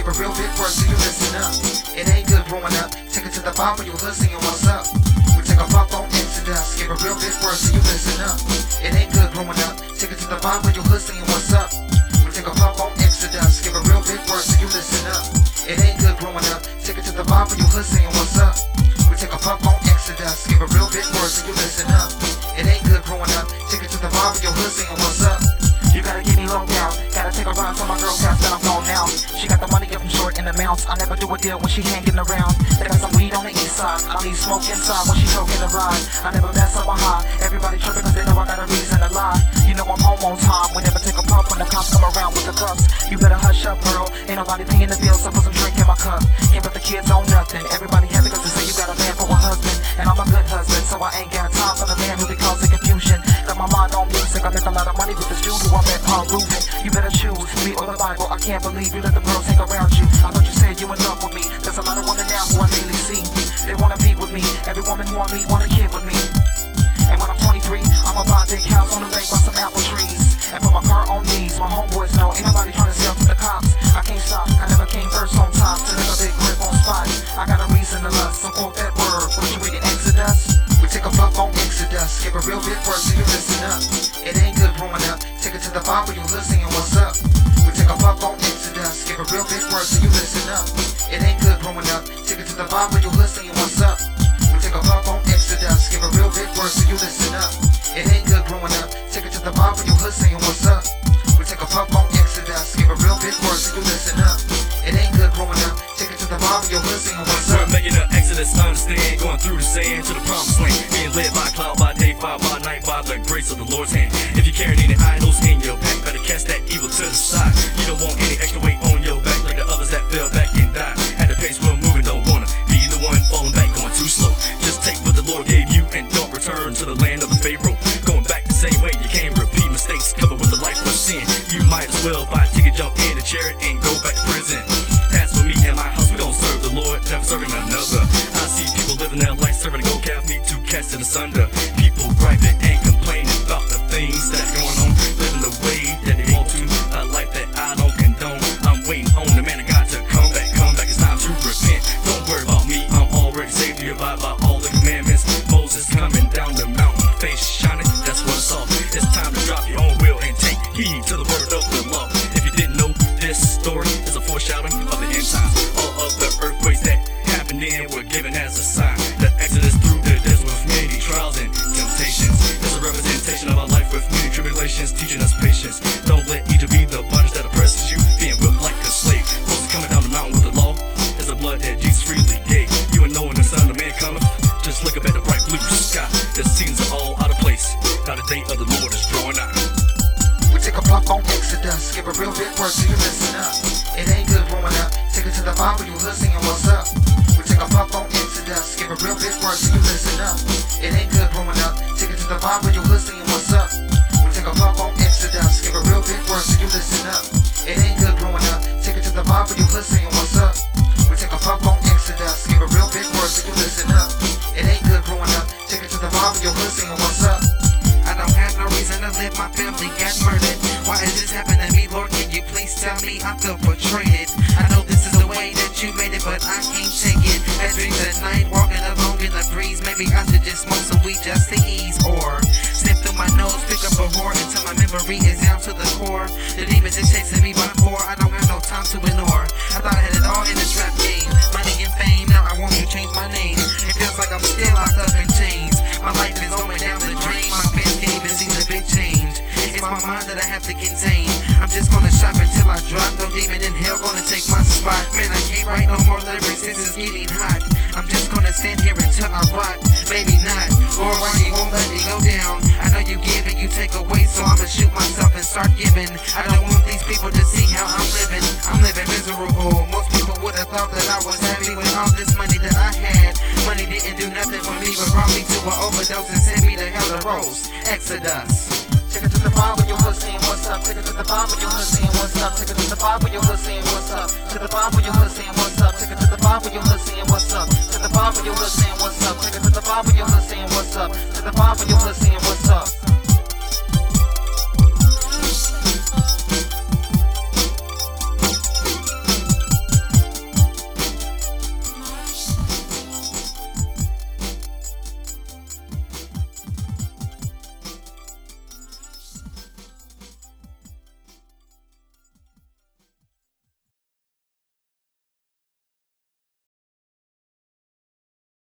Skip a real big word so you listen up. It ain't good growing up. Take it to the bar for your hood singing what's up. We take a pop on Exodus. Skip a real big word so you listen up. It ain't good growing up. Take it to the bar for your hood singing what's up. We take a pop on Exodus. Skip a real big word so you listen up. It ain't good growing up. Take it to the bar for your hood singing what's up. We take a pop on Exodus. Skip a real big word so you listen up. It ain't good growing up. Take it to the bar for your hood singing what's up. You gotta get me low down. Gotta take a run for my girl cause that I'm gone now. She got the money up from short in amounts. I never do a deal when she hanging around. They got some weed on the east side. I need smoke inside when she choking the ride. I never mess up a high. Everybody tripping cause they know I got a reason to lie. You know I'm home on time. We never take a puff when the cops come around with the cuffs. You better hush up, girl. Ain't nobody paying the bills, so put some drink in my cup. Can't put the kids on nothing. Everybody happy cause they say you got a man for a husband. And I'm a good husband, so I ain't got time for the man who be causing confusion. Got my mind on music. I make a lot of money with this dude who I met Paul Rubin. You better choose me or the Bible. I can't believe you let the girls hang around you. I thought you said you in love with me. There's a lot of women now who I daily see. They wanna be with me. Every woman want me, want a kid with me. And when I'm 23, I'ma buy a big house on the lake by some apple trees. And put my car on these. My homeboys know ain't nobody trying to sell to the cops. I can't stop. I never came first on top. To make a big grip on spot. I got a reason to lust. So quote that word. What you reading Exodus? We take a puff on Exodus. Give a real big word so you listen up. It ain't good growing up. Take it to the bar for you hood singing what's up. We take a puff on Exodus. Give a real big word so you listen up. It ain't good growing up. Take it to the bar for you hood singing what's up. We take a puff on Exodus. Give a real big word so you listen up. It ain't good growing up. Take it to the bar for you hood singing what's up. We take a puff on Exodus. Give a real big word so you listen up. It ain't good growing up. Take it to the bar for your hood singing what's up. We're making an exodus, understand. Going through the sand to the promised land. Being led by cloud by day, fire by night, by the grace of the Lord's hand. If you're carrying any idols in your back, better cast that evil to the side. You don't want any extra weight on your back like the others that fell back and died. At the pace we're moving, don't wanna be the one falling back, going too slow. Just take what the Lord gave you and don't return to the land of the Pharaoh. Going back the same way, you can't repeat mistakes covered with the life of sin. You might as well buy a ticket, jump in a chariot and go back to prison. As for me and my house, we gon' serve the Lord, never serving another. I see people living their life serving a gold calf, need to cast it asunder. People griping and complaining about the things that's going on, living the way that they want to, a life that I don't condone. I'm waiting on the man of God to come back, it's time to repent. Don't worry about me, I'm already saved, you abide by all the commandments. Moses coming down the mountain, face shining, that's what it's all. It's time to drop your own will and take heed to the word of the law. If you didn't know, this story is a foreshadowing of the end times. All of the earthquakes that happened then were given as a sign. The exodus through the desert with many trials and temptations. It's a representation of our life with many tribulations, teaching us patience. Don't let Egypt be the bondage that oppresses you, being whipped like a slave. Moses coming down the mountain with the law is the blood that Jesus freely gave. You and knowing the Son of Man cometh, just look up at the bright blue sky. The seasons are all out of place. Now the day of the Lord is drawing out. We take a puff on Exodus. Give a real big word so you listen up. It ain't good growing up. Take it to the bar for you hood singing what's up. We take a puff on Exodus. Give a real big word so you listen up. It ain't good growing up. Take it to the bar for you hood singing what's up. We take a puff on Exodus. Give a real big word so you listen up. It ain't good growing up. Take it to the bar for you hood singing what's up. We take a puff on Exodus. Give a real big word so you listen up. It ain't good growing up. Take it to the bar for your hood singing what's up. I don't have no reason to live, my family got murdered. Why is this happening to me, Lord? Can you please tell me? I feel betrayed. I know this is the way that you made it, but I can't take it. At dreams at night, walking alone in the breeze. Maybe I should just smoke some weed just to ease, or snip through my nose, pick up a whore until my memory is down to the core. The demons is chasing me by four. I don't have no time to ignore. I thought I had it all in this rap game, money and fame. Now I want to change my name. It feels like I'm still locked up in chains. My life is going down the drain. My fans can't even see the big change. It's my mind that I have to contain. I'm just gonna shop until I drop. No demon in hell gonna take my spot. Man, I can't write no more lyrics, this is getting hot. I'm just gonna stand here until I rot. Maybe not, or I won't let it go down. I know you give and you take away, so I'ma shoot myself and start giving. I don't want these people to see how I'm living. I'm living miserable. Most people would have thought that I was happy with all this money that I had. Money didn't do nothing for me, but brought me to an overdose and sent me to hell to roast. Exodus. Take it to the bar with your hood saying what's up. Take it to the bar with your hood saying what's up. Take it to the bar with your hood saying what's up. To the bar with your hood saying what's up. Take it to the bar with your hood saying what's up. To the bar with your hood saying what's up. Take it to the bar with your hood saying what's up. To the bar with your hood saying